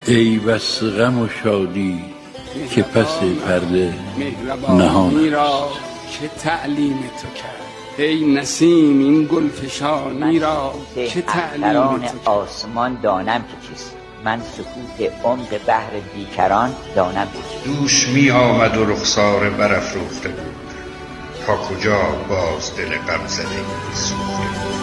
ای بس غم و شادی که پس پرده نهان را که تعلیم تو کرد. ای نسیم این گلفشانی را که تعلیم تو کرد. آسمان دانم که چیست، من سکوت عمق بحر بیکران دانم که چیست. دوش می آمد و رخسار برافروخته بود، تا کجا باز دل غم زده سوخته بود.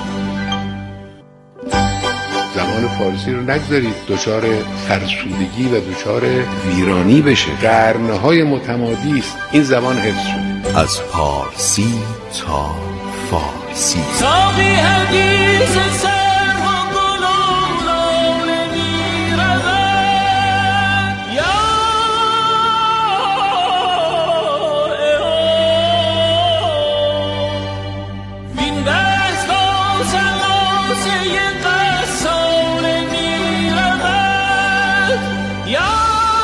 زبان فارسی رو نگذارید دچار فرسودگی و دچار ویرانی بشه. قرنهای متمادی است این زبان حفظ شده. از پارسی تا فارسی. ساقی حدیث سر و گلولان میرود یا وین دست و سلاسه قصال میرود یا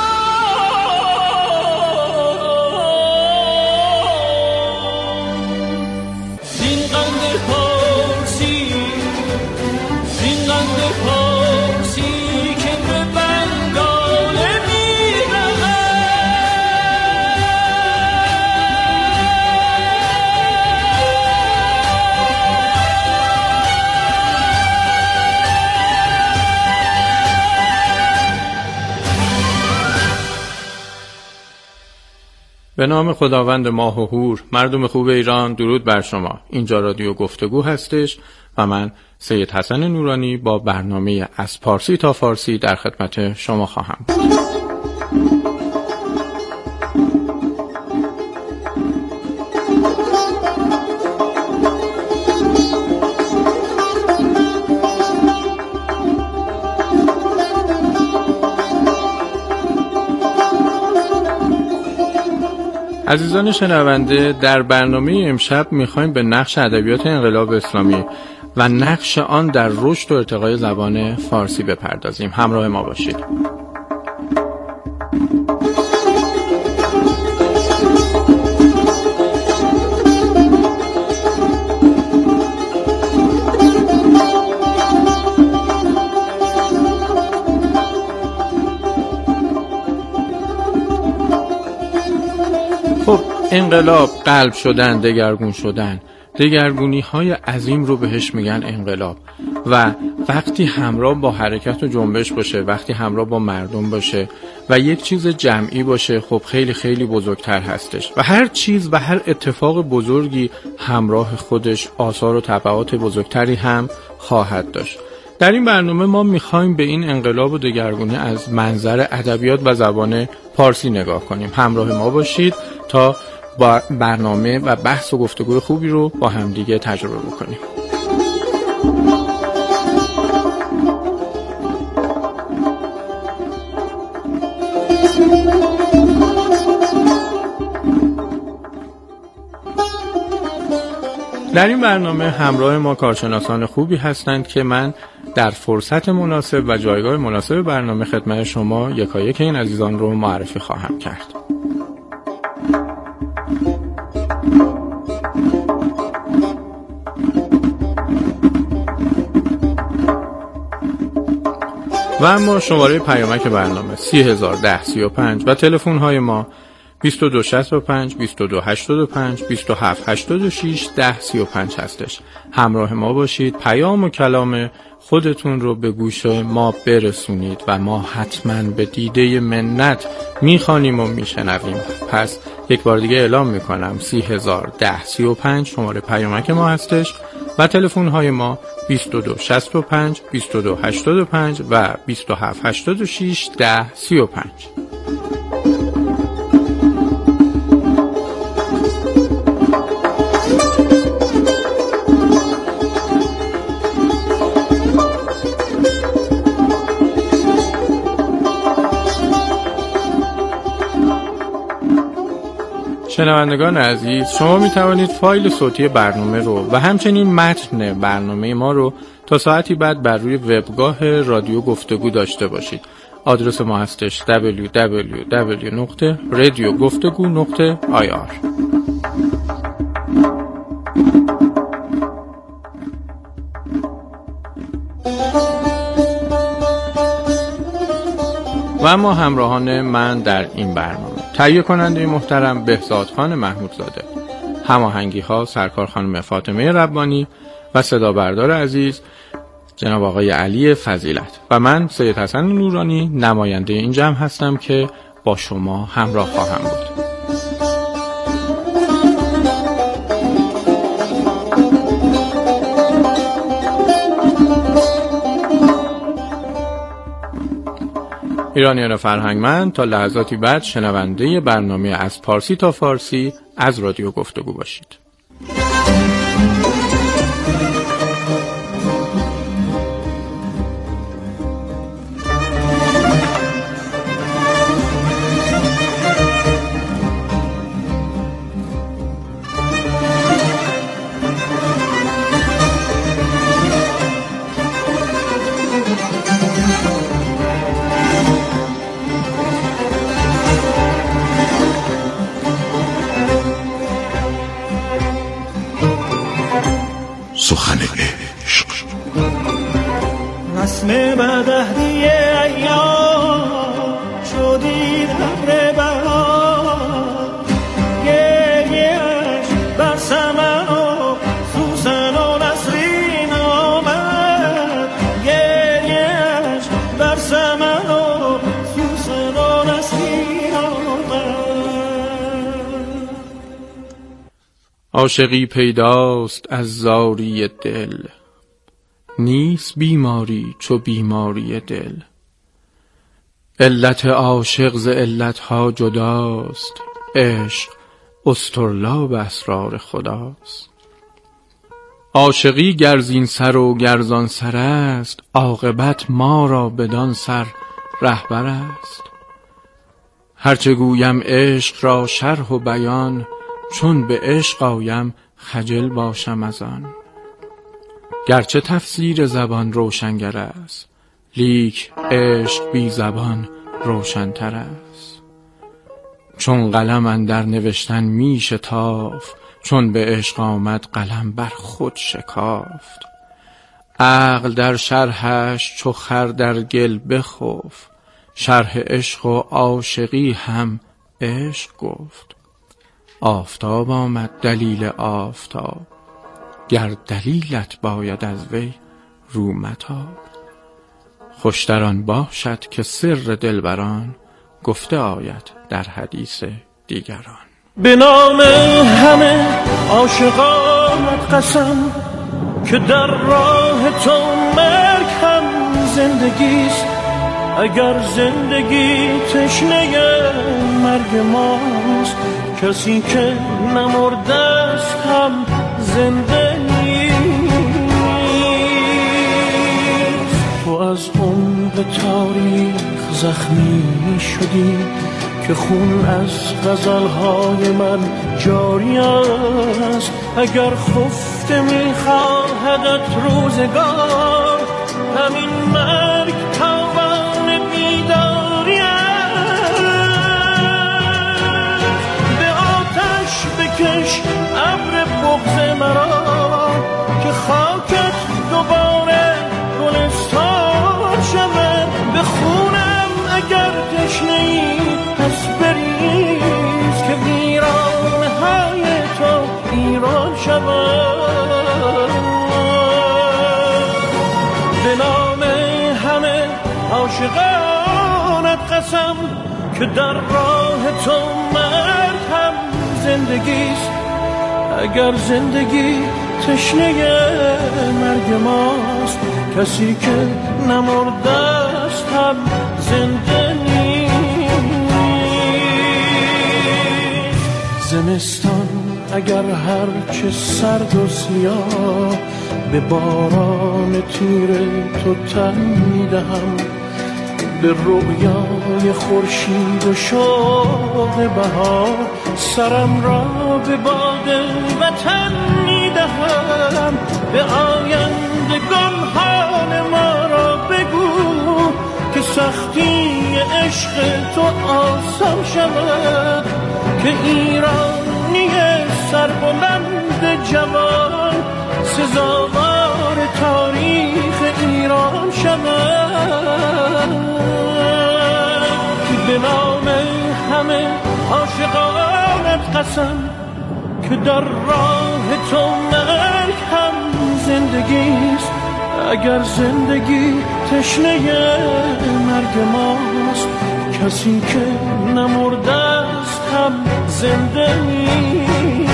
به نام خداوند ماه و هور. مردم خوب ایران، درود بر شما. اینجا رادیو گفتگو هستش و من سید حسن نورانی با برنامه از پارسی تا فارسی در خدمت شما خواهم بود. عزیزان شنونده، در برنامه امشب میخوایم به نقش ادبیات انقلاب اسلامی و نقش آن در رشد و ارتقای زبان فارسی بپردازیم. همراه ما باشید. خب، انقلاب، قلب شدن، دگرگون شدن، دگرگونی های عظیم رو بهش میگن انقلاب و وقتی همراه با حرکت و جنبش باشه، وقتی همراه با مردم باشه و یک چیز جمعی باشه، خب خیلی خیلی بزرگتر هستش و هر چیز و هر اتفاق بزرگی همراه خودش آثار و تبعات بزرگتری هم خواهد داشت. در این برنامه ما میخوایم به این انقلاب و دگرگونی از منظر ادبیات و زبان پارسی نگاه کنیم. همراه ما باشید تا با برنامه و بحث و گفتگوی خوبی رو با همدیگه تجربه بکنیم. در این برنامه همراه ما کارشناسان خوبی هستند که من در فرصت مناسب و جایگاه مناسب برنامه خدمت شما یکایک این عزیزان رو معرفی خواهم کرد. و اما شماره پیامک برنامه 301035 و تلفن های ما 2265 2285 2786 1035 هستش. همراه ما باشید، پیام و کلام خودتون رو به گوش ما برسونید و ما حتما به دیده منت میخوانیم و میشنویم. پس یک بار دیگه اعلام میکنم 301035 شماره پیامک ما هستش و تلفن های ما 2265 2285 و 2786 1035. شنوندگان عزیز، شما می توانید فایل صوتی برنامه رو و همچنین متن برنامه ما رو تا ساعتی بعد بر روی وبگاه رادیو گفتگو داشته باشید. آدرس ما هستش www.radiogoftegu.ir. و اما همراهان من در این برنامه: تهیه کننده محترم بهزادخان محمودزاده، هماهنگی ها سرکار خانم فاطمه ربانی و صدا بردار عزیز جناب آقای علی فضیلت و من سید حسن نورانی نماینده این جمع هستم که با شما همراه خواهم بود. ایرانیان فرهنگمند، تا لحظاتی بعد شنونده برنامه از پارسی تا فارسی از رادیو گفتگو باشید. سخن عشق رسم بدهدی ایام شدی در بهار گریه‌اش بر سمن و سوسن و نسرین آمد گریه‌اش بر سمن و سوسن و نسرین آمد. عاشقی پیداست از زاری دل، نیست بیماری چو بیماری دل. علت عاشق ز علتها جداست، عشق اصطرلاب اسرار خداست. عاشقی گرزین سر و گرزان سر است، عاقبت ما را بدان سر رهبر است. هرچه گویم عشق را شرح و بیان، چون به عشق آیم خجل باشم از آن. گرچه تفسیر زبان روشنگر است، لیک عشق بی زبان روشن‌تر است. چون قلم اندر نوشتن می شتافت، چون به عشق آمد قلم بر خود شکافت. عقل در شرحش چو خر در گل بخفت، شرح عشق و عاشقی هم عشق گفت. آفتاب آمد دلیل آفتاب، گر دلیلت باید از وی رو متاب. خوشتر آن باشد که سر دلبران، گفته آید در حدیث دیگران. به نام همه عاشقانت قسم، که در راه تو مرگ هم زندگیست. اگر زندگی تشنه مرگ ماست، کسی که نمرده است هم زنده نیست. تو از عمق تاریخ زخمی شدی، که خون از غزلهای من جاری است. اگر خفته می‌خواهدت روزگار، همین مرگ تاوان بیداری است. به آتش بکش ابر بغض مرا، که خاکت دوباره گلستان شود. به خونم اگر تشنه‌ای پس بریز، که ویرانهای تو ایران شود. به نام همه عاشقانت قسم، که در راه تو مرگ هم زندگیست. اگر زندگی تشنه مرگ ماست، کسی که نمرده است هم زنده نیست. زمستان اگر هرچه سرد و سیاه، به باران تیر تو تن میدهم. به رؤیای خورشید و شوق بهار، سرم را به باد وطن میدهم. به آیندگان حال ما را بگو، که سختی عشق تو آسان شود. که ایرانی سربلند جوان، سزاوار تاریخ ایران شود. به نام همه عاشقانت قسم که در راه تو مرگ هم زندگیست. اگر زندگی تشنه مرگ ماست، کسی که نمرده است هم زنده نیست.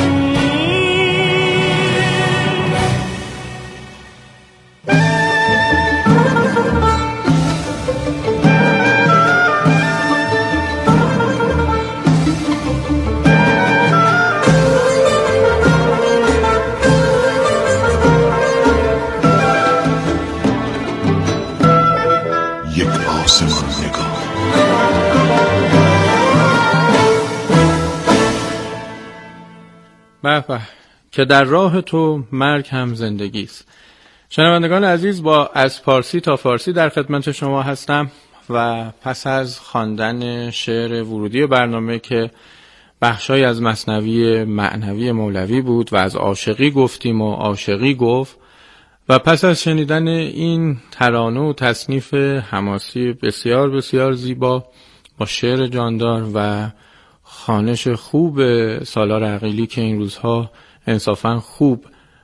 به که در راه تو مرگ هم زندگی است. شنوندگان عزیز، با از پارسی تا فارسی در خدمت شما هستم و پس از خواندن شعر ورودی برنامه که بخشای از مثنوی معنوی مولوی بود و از عاشقی گفتیم و عاشقی گفت، و پس از شنیدن این ترانه و تصنیف حماسی بسیار بسیار زیبا با شعر جاندار و خوانش خوب سالار عقیلی که این روزها انصافاً خوب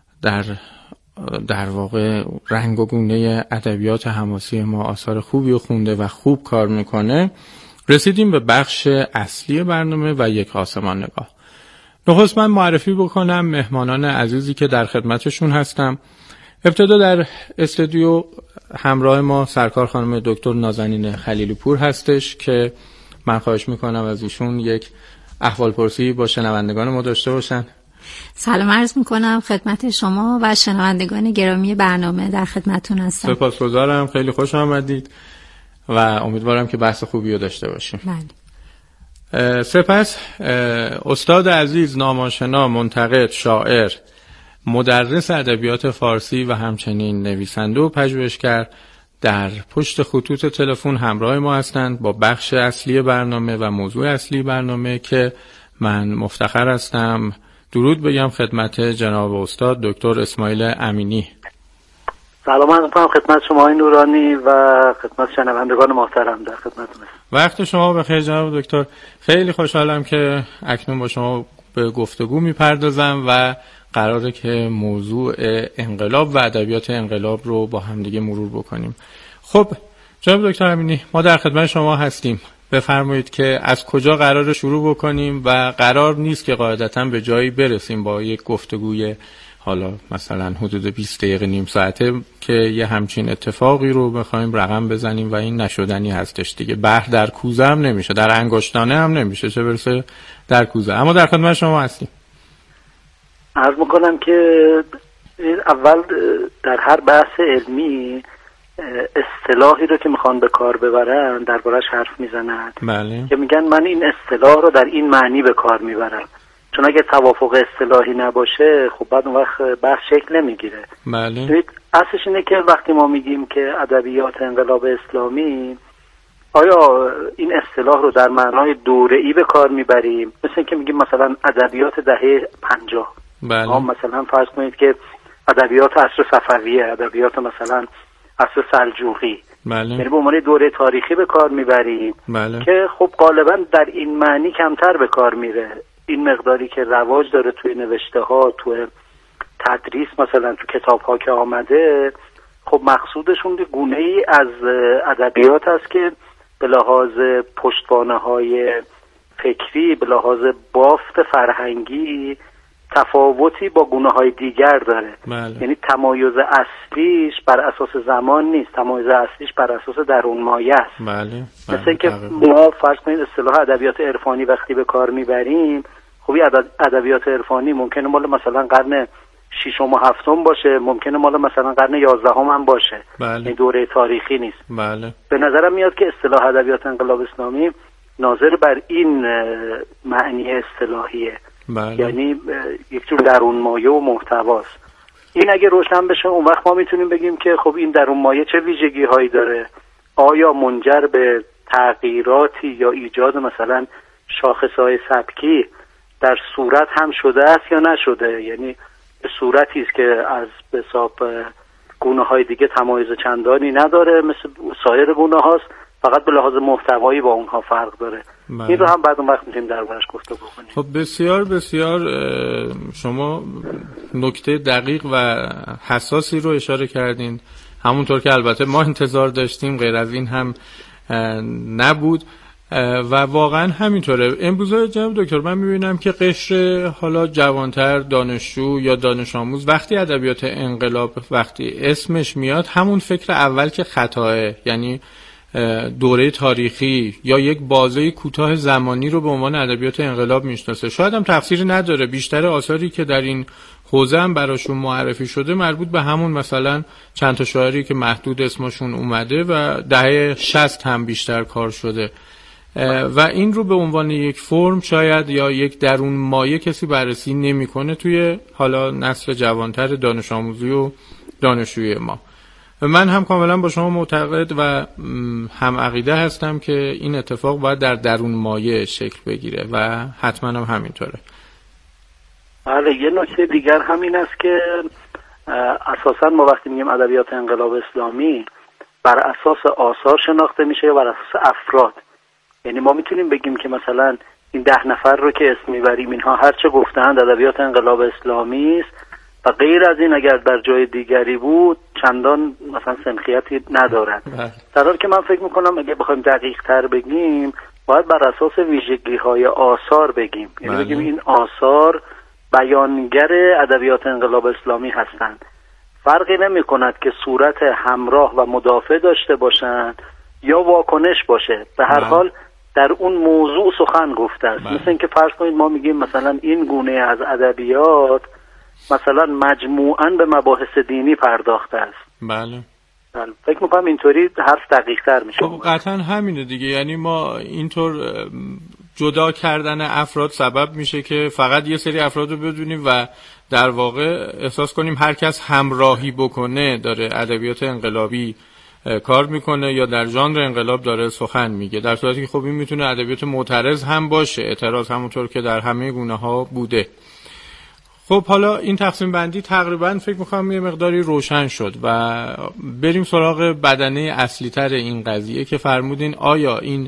در واقع رنگ و گونه ادبیات حماسی ما آثار خوبی خونده و خوب کار میکنه، رسیدیم به بخش اصلی برنامه و یک آسمان نگاه. نخست من معرفی بکنم مهمانان عزیزی که در خدمتشون هستم. ابتدا در استودیو همراه ما سرکار خانم دکتر نازنین خلیلی پور هستش که من خواهش میکنم از ایشون یک احوالپرسی با شنوندگان ما داشته باشن. سلام عرض میکنم خدمت شما و شنوندگان گرامی برنامه، در خدمتتون هستم. سپاسگزارم، خیلی خوش آمدید و امیدوارم که بحث خوبی رو داشته باشیم. بله. سپس استاد عزیز، نام‌آشنا، منتقد، شاعر، مدرس ادبیات فارسی و همچنین نویسنده و پژوهشگر در پشت خطوط تلفن همراه ما هستند با بخش اصلی برنامه و موضوع اصلی برنامه که من مفتخر هستم درود بگم خدمت جناب استاد دکتر اسماعیل امینی. سلام عرض می‌کنم خدمت شما نورانی و خدمت شنوندگان محترم، در خدمتتون. وقت شما بخیر جناب دکتر. خیلی خوشحالم که اکنون با شما به گفتگو میپردازم و قراره که موضوع انقلاب و ادبیات انقلاب رو با هم دیگه مرور بکنیم. خب جناب دکتر امینی، ما در خدمت شما هستیم. بفرمایید که از کجا قراره شروع بکنیم و قرار نیست که قاعدتاً به جایی برسیم با یک گفتگوی حالا مثلا حدود 20 دقیقه نیم ساعته که یه همچین اتفاقی رو بخوایم رقم بزنیم و این نشدنی هستش دیگه. بحر در کوزه هم نمیشه، در انگشتانه هم نمیشه، چه برسه در کوزه. اما در خدمت شما هستیم. عرض میکنم که اول در هر بحث علمی اصطلاحی رو که میخوان به کار ببرن دربارش حرف میزنن. بله. که میگن من این اصطلاح رو در این معنی به کار میبرم، چون اگه توافق اصطلاحی نباشه خب بعد اون وقت بحث شکل نمیگیره. بله. اصلش اینه که وقتی ما میگیم که ادبیات انقلاب اسلامی، آیا این اصطلاح رو در معنای دوره‌ای به کار میبریم، مثل اینکه میگیم مثلا ادبیات دهه 50. بله. مثلا فرض کنید که ادبیات عصر صفویه، ادبیات مثلا عصر سلجوقی، بله. یعنی به عنوان دوره تاریخی به کار میبریم. بله. که خب غالبا در این معنی کمتر به کار میره. این مقداری که رواج داره توی نوشته ها، توی تدریس، مثلا تو کتاب ها که آمده، خب مقصودشون گونه ای از ادبیات است که به لحاظ پشتوانه های فکری، به لحاظ بافت فرهنگی تفاوتی با گونه های دیگر داره. بله. یعنی تمایز اصلیش بر اساس زمان نیست، تمایز اصلیش بر اساس درون مایه است. بله. مثل اینکه ما فرض کنید اصطلاح ادبیات عرفانی وقتی به کار میبریم، خب ادبیات عرفانی ممکنه مال مثلا قرن 6 و 7 باشه، ممکنه مال مثلا قرن 11 هم باشه. بله. این دوره تاریخی نیست. بله. به نظرم میاد که اصطلاح ادبیات انقلاب اسلامی ناظر بر این معنی اصطلاحیه. بله. یعنی یک جور درون مایه و محتواست. این اگه روشن بشه اون وقت ما میتونیم بگیم که خب این درون مایه چه ویژگی هایی داره، آیا منجر به تغییراتی یا ایجاد مثلا شاخصهای سبکی در صورت هم شده است یا نشده، یعنی به صورتی است که از حساب گونه های دیگه تمایز چندانی نداره مثل سایر گونه هاست، فقط به لحاظ محتوایی با اونها فرق داره. این رو هم بعد اون وقت میتونیم دربارش گفتگو کنیم. خب بسیار بسیار شما نکته دقیق و حساسی رو اشاره کردین، همونطور که البته ما انتظار داشتیم، غیر از این هم نبود و واقعا همینطوره. امروزه جناب دکتر من میبینم که قشر حالا جوانتر، دانشجو یا دانش آموز، وقتی ادبیات انقلاب وقتی اسمش میاد همون فکر اول که خطاه، یعنی دوره تاریخی یا یک بازه کوتاه زمانی رو به عنوان ادبیات انقلاب میشناسه. شاید هم تفسیری نداره، بیشتر آثاری که در این حوزه هم براشون معرفی شده مربوط به همون مثلا چند تا شاعری که محدود اسمشون اومده و دهه 60 هم بیشتر کار شده و این رو به عنوان یک فرم شاید یا یک درون مایه کسی بررسی نمیکنه توی حالا نسل جوانتر دانش آموزی و دانشجوی ما. من هم کاملا با شما معتقد و هم عقیده هستم که این اتفاق باید در درون مایه شکل بگیره و حتما هم همینطوره. بله، یه نکته دیگر همین است که اساسا ما وقتی میگیم ادبیات انقلاب اسلامی بر اساس آثار شناخته میشه یا بر اساس افراد. یعنی ما میتونیم بگیم که مثلا این 10 نفر رو که اسم میبریم اینها هرچه گفتند ادبیات انقلاب اسلامی است و غیر از این اگر در جای دیگری بود چندان مثلا سنخیتی ندارد. در حالی که من فکر میکنم اگه بخوایم دقیق تر بگیم باید بر اساس ویژگی های آثار بگیم. یعنی بگیم این آثار بیانگر ادبیات انقلاب اسلامی هستند. فرقی نمی کند که صورت همراه و مدافع داشته باشند یا واکنش باشه، به هر حال در اون موضوع سخن گفته است. مثل اینکه فرض کنید ما میگیم مثلا این گونه از ادبیات مثلا مجموعاً به مباحث دینی پرداخته است. بله. فکر میکنم اینطوری حرف دقیق تر میشه. خب قطعا همینه دیگه، یعنی ما اینطور جدا کردن افراد سبب میشه که فقط یه سری افراد رو بدونیم و در واقع احساس کنیم هر کس همراهی بکنه داره ادبیات انقلابی کار میکنه یا در ژانر انقلاب داره سخن میگه، در صورتی که خب این میتونه ادبیات معترض هم باشه، اعتراض همونطور که در همه گونه ها بوده. خب حالا این تقسیم بندی تقریبا فکر میکنم یه مقداری روشن شد و بریم سراغ بدنه اصلی تر این قضیه که فرمودین آیا این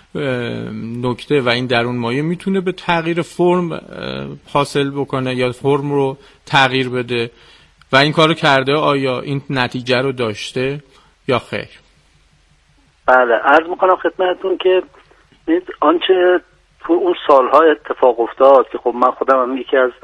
نکته و این درون مایه میتونه به تغییر فرم حاصل بکنه یا فرم رو تغییر بده و این کارو کرده، آیا این نتیجه رو داشته یا خیر؟ بله، عرض میکنم خدمتتون که آنچه تو اون سالها اتفاق افتاد که خب من خودم هم یکی از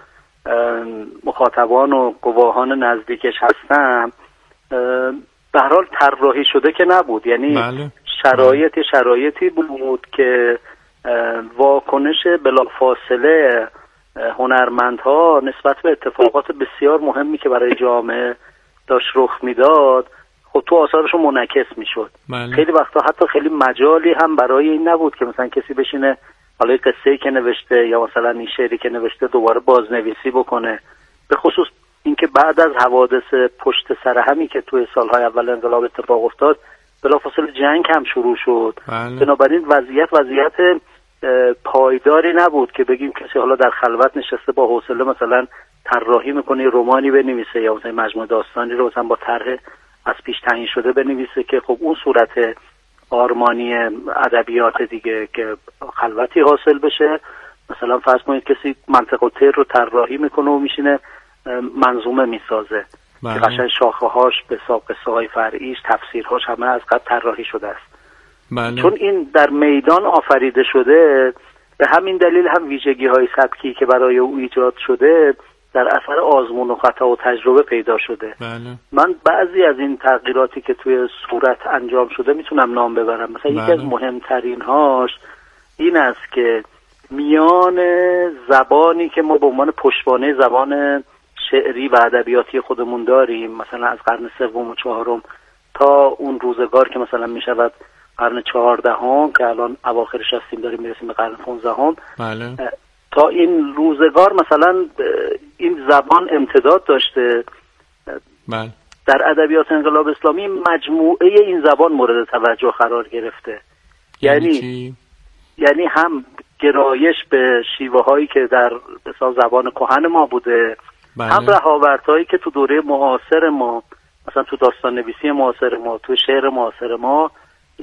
مخاطبان و گواهان نزدیکش هستم، به هر حال طراحی شده که نبود. یعنی بله. شرایطی بود که واکنش بلافاصله هنرمندها نسبت به اتفاقات بسیار مهمی که برای جامعه داشت رخ میداد خب تو آثارشون منعکس میشد. بله. خیلی وقتا حتی خیلی مجالی هم برای این نبود که مثلا کسی بشینه حالا قصه‌ای که نوشته یا مثلا این شعری که نوشته دوباره بازنویسی بکنه، به خصوص اینکه بعد از حوادث پشت سر همی که توی سالهای اول انقلاب اتفاق افتاد بلافاصله جنگ هم شروع شد. بله. بنابراین وضعیت پایداری نبود که بگیم کسی حالا در خلوت نشسته با حوصله مثلا طراحی میکنه رومانی بنویسه یا مثلا مجموعه داستانی رو مثلا با طرح از پیش تعیین شده بنویسه که خب اون صورت آرمانی ادبیات دیگه که خلوتی حاصل بشه. مثلا فرض کنید کسی منطق و تیر رو طراحی میکنه و میشینه منظومه میسازه که قشنگ شاخه‌هاش به حساب قصه‌های فرعیش تفسیرهاش همه از قبل طراحی شده است. بله. چون این در میدان آفریده شده، به همین دلیل هم ویژگی‌های سبکی که برای او ایجاد شده در اثر آزمون و خطا و تجربه پیدا شده. بله. من بعضی از این تغییراتی که توی صورت انجام شده میتونم نام ببرم. مثلا یکی از مهمترین هاش این است که میان زبانی که ما به عنوان پشتوانه زبان شعری و ادبیاتی خودمون داریم، مثلا از قرن سوم و چهارم تا اون روزگار که مثلا میشود قرن 14 که الان اواخرش هستیم داریم میرسیم به قرن 15. بله. تا این روزگار مثلا این زبان امتداد داشته. بله. در ادبیات انقلاب اسلامی مجموعه این زبان مورد توجه قرار گرفته. یعنی هم گرایش به شیوه هایی که در زبان کهن ما بوده. بله. هم رهاورتایی که تو دوره معاصر ما مثلا تو داستان نویسی معاصر ما، تو شعر معاصر ما این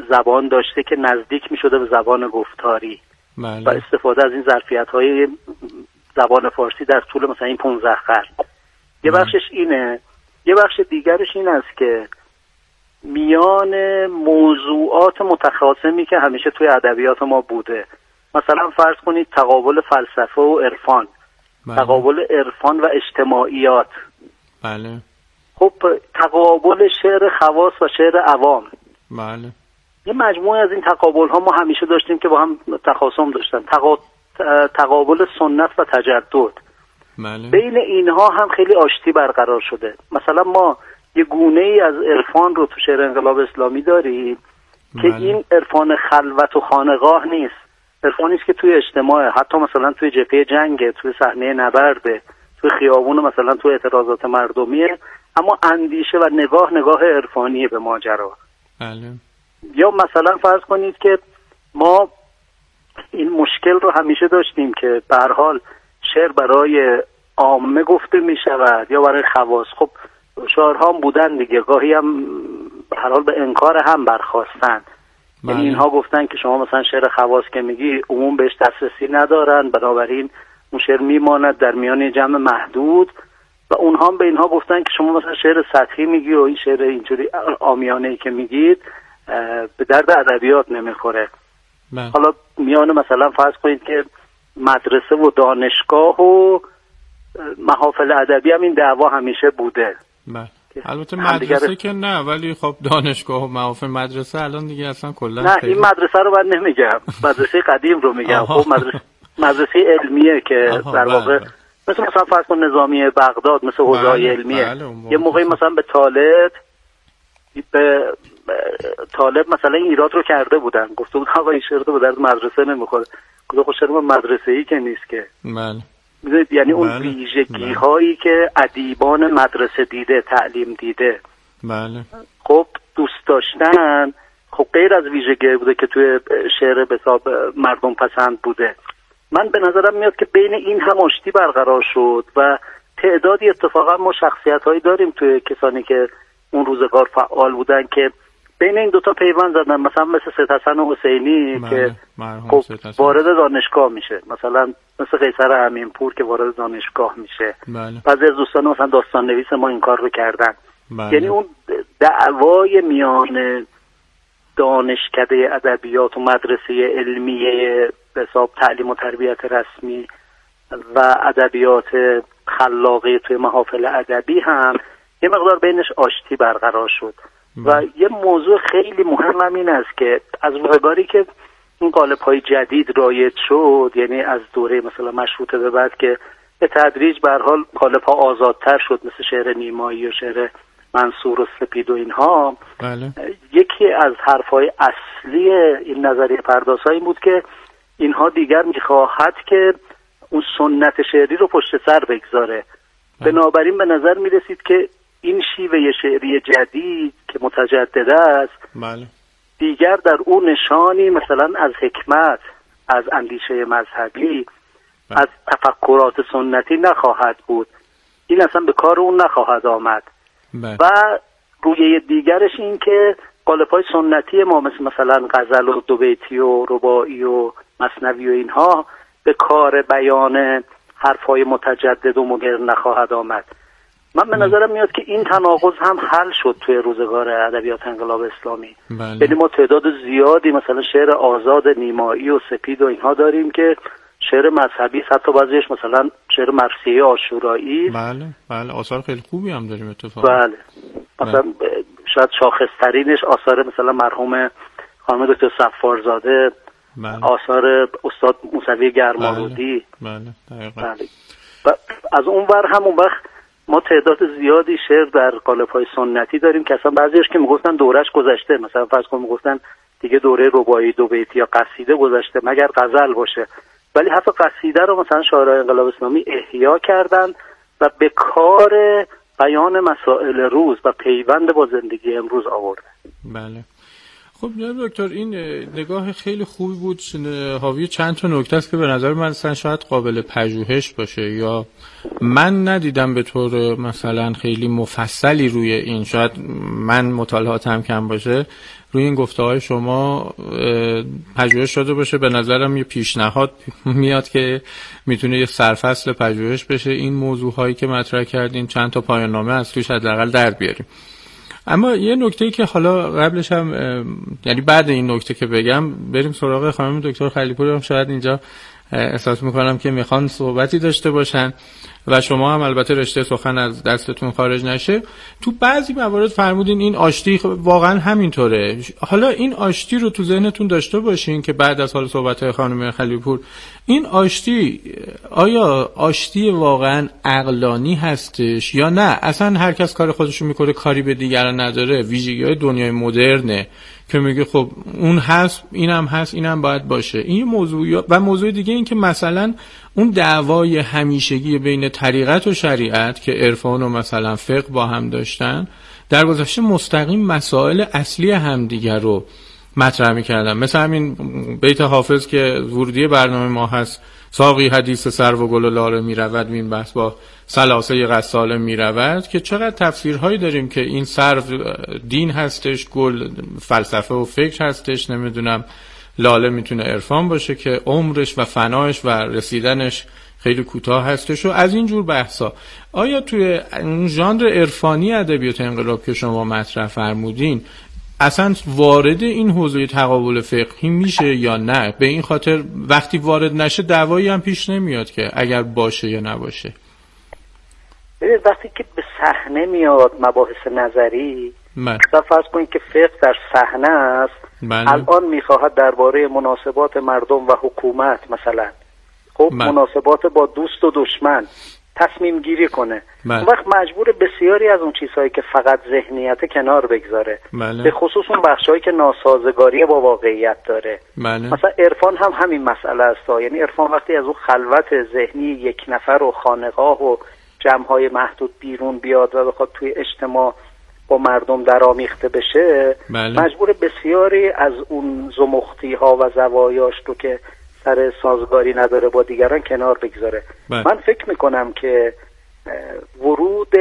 زبان داشته که نزدیک میشده به زبان گفتاری و استفاده از این ظرفیت‌های زبان فارسی در طول مثلا این 15 قرن. یه بخشش اینه. یه بخش دیگرش این است که میان موضوعات متخاصمی که همیشه توی ادبیات ما بوده، مثلا فرض کنید تقابل فلسفه و عرفان، تقابل عرفان و اجتماعیات، بله، خب تقابل شعر خواص و شعر عوام، بله، یه مجموعه از این تقابل ها ما همیشه داشتیم که با هم تخاصم داشتن. تقابل سنت و تجدد، بله. بین اینها هم خیلی آشتی برقرار شده. مثلا ما یه گونه ای از عرفان رو تو شعر انقلاب اسلامی داریم که این عرفان خلوت و خانقاه نیست، عرفانی است که توی اجتماع، حتی مثلا توی جبهه جنگ، توی صحنه نبرده، توی خیابون، مثلا توی اعتراضات مردمیه، اما اندیشه و نگاه عرفانیه به ماجرا. بله. یا مثلا فرض کنید که ما این مشکل رو همیشه داشتیم که به هر حال شعر برای عامه گفته می شود یا برای خواص. خب شاعرها هم بودن دیگه، گاهی هم به هر حال به انکار هم برخواستن. یعنی اینها گفتن که شما مثلا شعر خواص که میگی عموم بهش دسترسی ندارن، بنابراین اون شعر میماند در میان جمع محدود، و اونها هم به اینها گفتن که شما مثلا شعر سطحی میگی و این شعر اینجوری عامیانه‌ای که میگید به درد ادبیات نمیخوره. حالا میان مثلا فرض کنید که مدرسه و دانشگاه و محافل ادبی هم این دعوا همیشه بوده. البته مدرسه که نه، ولی خب دانشگاه و محافل مدرسه الان دیگه اصلا کلا نه، این مدرسه رو من نمیگم، مدرسه قدیم رو میگم. خب مدرسه علمیه که در واقع مثلا فرض کن نظامی بغداد، مثل حوزه‌های علمیه. یه موقعی مثلا به طالب مثلا این ایراد رو کرده بودن، گفته بود آقا این شعر رو به درد مدرسه نمیخوره. گفته خب شعر مدرسه‌ای که نیست که. می‌دونید، یعنی اون ویژگی هایی که ادیبان مدرسه دیده، تعلیم دیده، خب دوست داشتن، خب غیر از ویژگی بوده که توی شعر به حساب مردم پسند بوده. من به نظرم میاد که بین این هم آشتی برقرار شد و تعدادی اتفاقا ما شخصیت‌هایی داریم توی کسانی که اون روزگار فعال بودن که بین این دوتا پیوند زدن، مثلا مثل سید حسن حسینی که خب وارد دانشگاه میشه، مثلا مثل قیصر امینپور که وارد دانشگاه میشه. بعضی از دوستان مثلا داستان نویس ما این کار رو کردن. یعنی اون دعوای میان دانشکده ادبیات و مدرسه علمیه به حساب تعلیم و تربیت رسمی و ادبیات خلاقه توی محافل ادبی هم یه مقدار بینش آشتی برقرار شد. و یه موضوع خیلی مهم هم این است که از روزگاری که این قالب‌های جدید رایج شد، یعنی از دوره مثلا مشروطه به بعد که به تدریج به هر حال قالب‌ها آزادتر شد، مثل شعر نیمایی و شعر منصور و سپید و اینها، یکی از حرف‌های اصلی این نظریه پردازها این بود که اینها دیگر می‌خواهد که اون سنت شعری رو پشت سر بگذاره. بنابراین به نظر می‌رسید که این شیوه شعری جدید که متجدد است دیگر در اون نشانی مثلا از حکمت، از اندیشه مذهبی، از تفکرات سنتی نخواهد بود. این اصلا به کار اون نخواهد آمد. و رویه دیگرش این که قالب‌های سنتی ما مثلا غزل و دوبیتی و رباعی و مثنوی و اینها به کار بیان حرف‌های متجدد و مدرن نخواهد آمد. من به نظرم میاد که این تناقض هم حل شد توی روزگار ادبیات انقلاب اسلامی. یعنی ما تعداد زیادی مثلا شعر آزاد نیمایی و سپید و اینها داریم که شعر مذهبی، حتی بعضیش مثلا شعر مرثیه عاشورایی. بله آثار خیلی خوبی هم داریم اتفاقا. بله مثلا شاید شاخص‌ترینش آثار مثلا مرحوم خانم دکتر صفارزاده، آثار استاد موسوی گرمارودی. دقیقاً. و از اون ور هم اون وقت ما تعداد زیادی شعر در قالب‌های سنتی داریم که اصلا بعضیش که میگفتن دورش گذشته، مثلا فرض کن میگفتن دیگه دوره رباعی دوبیتی یا قصیده گذشته مگر غزل باشه، ولی حتی قصیده رو مثلا شاعرای انقلاب اسلامی احیا کردن و به کار بیان مسائل روز و پیوند با زندگی امروز آوردن. بله. خب جناب دکتر، این نگاه خیلی خوبی بود، حاوی چند تا نکته است که به نظر من اصلا شاید قابل پژوهش باشه، یا من ندیدم به طور مثلا خیلی مفصلی روی این، شاید من مطالعاتم کم باشه، روی این گفته‌های شما پژوهش شده باشه. به نظرم یه پیشنهاد میاد که میتونه یه سرفصل پژوهش بشه این موضوعهایی که مطرح کردین، چند تا پایان نامه از توش حداقل در بیاریم. اما یه نکته‌ای که حالا قبلش هم، یعنی بعد این نکته که بگم بریم سراغ خانم دکتر خلیپوری، هم شاید اینجا احساس میکنم که میخوان صحبتی داشته باشن و شما هم البته رشته سخن از دستتون خارج نشه. تو بعضی موارد فرمودین این آشتی واقعا همینطوره. حالا این آشتی رو تو ذهنتون داشته باشین که بعد از حال صحبت‌های خانم خلیپور، این آشتی آیا آشتی واقعا عقلانی هستش یا نه اصلا هر کس کار خودشو میکنه، کاری به دیگران نداره، ویژگی‌های دنیای مدرنه که میگه خب اون هست، اینم هست، اینم باید باشه. این موضوع و موضوع دیگه این که مثلا اون دعوای همیشگی بین طریقت و شریعت که عرفان و مثلا فقه با هم داشتن، در گذشته مستقیم مسائل اصلی همدیگر رو مطرح می‌کردن. مثل همین بیت حافظ که ورودی برنامه ما هست، ساقی حدیث سرو و گل و لاله میرود، این بحث با سلاسه غساله میرود، که چقدر تفسیرهایی داریم که این سرو دین هستش، گل فلسفه و فکر هستش، نمیدونم لاله میتونه عرفان باشه که عمرش و فنایش و رسیدنش خیلی کوتاه هستش و از این جور بحثا. آیا توی اون ژانر عرفانی ادبیات انقلاب که شما مطرح فرمودین اصلا وارد این حوزه تقابل فقهی میشه یا نه؟ به این خاطر وقتی وارد نشه دعوایی هم پیش نمیاد که اگر باشه یا نباشه. وقتی که به صحنه میاد مباحث نظری، مثلا فرض کنید که فقه در صحنه است، الان میخواهد درباره مناسبات مردم و حکومت مثلا، خب مناسبات با دوست و دشمن تصمیم گیری کنه، اون وقت مجبور بسیاری از اون چیزهایی که فقط ذهنیت کنار بگذاره، به خصوص اون بخشایی که ناسازگاری با واقعیت داره. مثلا عرفان هم همین مسئله است، یعنی عرفان وقتی از اون خلوت ذهنی یک نفر و خانقاه و جمع‌های محدود بیرون بیاد و بخواد توی اجتماع با مردم درآمیخته بشه، مجبور بسیاری از اون زمختی ها و زوایاش رو که سر سازگاری نداره با دیگران کنار بگذاره. من فکر میکنم که ورود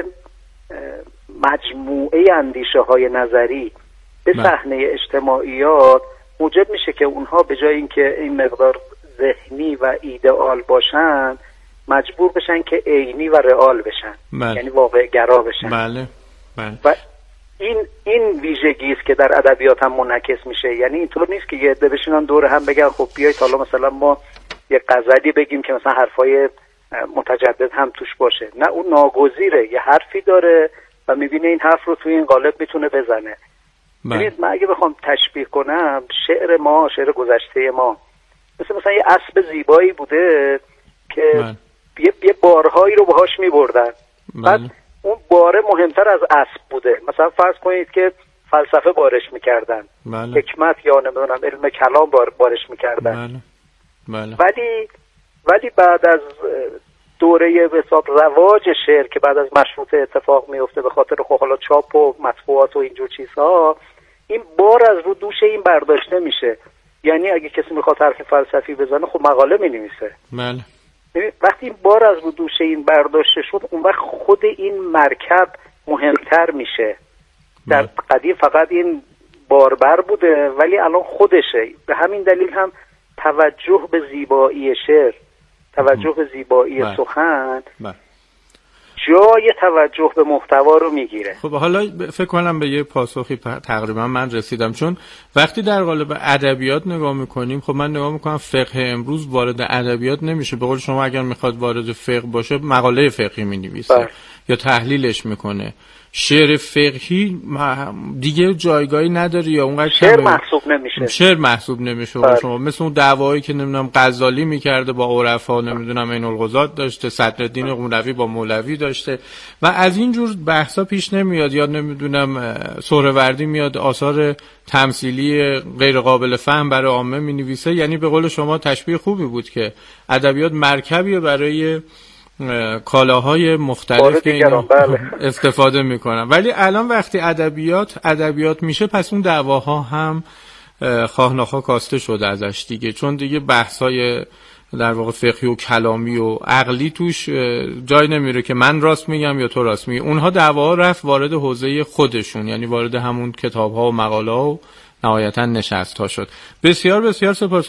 مجموعه اندیشه های نظری به صحنه اجتماعیات موجب میشه که اونها به جای اینکه این مقدار ذهنی و ایدئال باشن، مجبور بشن که عینی و رئال بشن، یعنی واقع گرا بشن. و این ویژگی است که در ادبیات هم منعکس میشه. یعنی اینطور نیست که یه عده بشینن دور هم بگن خب بیایید حالا مثلا ما یه غزلی بگیم که مثلا حرفای متجدد هم توش باشه. نه، اون ناگزیره، یه حرفی داره و میبینه این حرف رو توی این قالب میتونه بزنه. ببینید من اگه بخوام تشبیه کنم، شعر ما، شعر گذشته ما مثلا یه اسب زیبایی بوده که یه بارهایی رو باهاش میبردن، بعد اون باره مهمتر از اسب بوده. مثلا فرض کنید که فلسفه بارش میکردن، حکمت یا نمیدونم علم کلام بارش میکردن، ولی بعد از دوره به حساب رواج شعر که بعد از مشروطه اتفاق میفته به خاطر خب حالا چاپ و مطبوعات و اینجور چیزها، این بار از رو دوش این برداشته میشه. یعنی اگه کسی میخواد حرف فلسفی بزنه خب مقاله مینویسه. وقتی این بار از رو دوشه این برداشته شد، اون وقت خود این مرکب مهمتر میشه. در قدیم فقط این باربر بوده ولی الان خودشه. به همین دلیل هم توجه به زیبایی شعر، توجه به زیبایی سخن جای توجه به محتوا رو میگیره. خب حالا فکر کنم به یه پاسخی تقریبا من رسیدم، چون وقتی در قالب ادبیات نگاه میکنیم، خب من نگاه میکنم فقه امروز وارد ادبیات نمیشه. به قول شما اگر میخواد وارد فقه باشه مقاله فقهی مینویسه یا تحلیلش میکنه. شعر فقهی دیگه جایگاهی نداره یا اونقدر شعر محسوب نمیشه. شعر محسوب نمیشه. شما مثل اون دعوایی که نمیدونم غزالی میکرده با عرفا، نمیدونم عین الغزات داشته، صدرالدین قمروی با مولوی داشته و از این جور بحثا پیش نمیاد. یا نمیدونم سهروردی میاد آثار تمثیلی غیر قابل فهم برای عامه مینویسه. یعنی به قول شما تشبیه خوبی بود که ادبیات مرکبیه برای کالاهای مختلف که اینا بله. استفاده میکنن. ولی الان وقتی ادبیات میشه، پس اون دعواها هم خواه نخواه کاسته شده ازش دیگه، چون دیگه بحثای در واقع فقهی و کلامی و عقلی توش جای نمیره که من راست میگم یا تو راست میگی. اونها دعواها رفت وارد حوزه خودشون، یعنی وارد همون کتاب‌ها و مقاله‌ها و نهایتاً نشست‌ها شد. بسیار بسیار سپاسگزارم.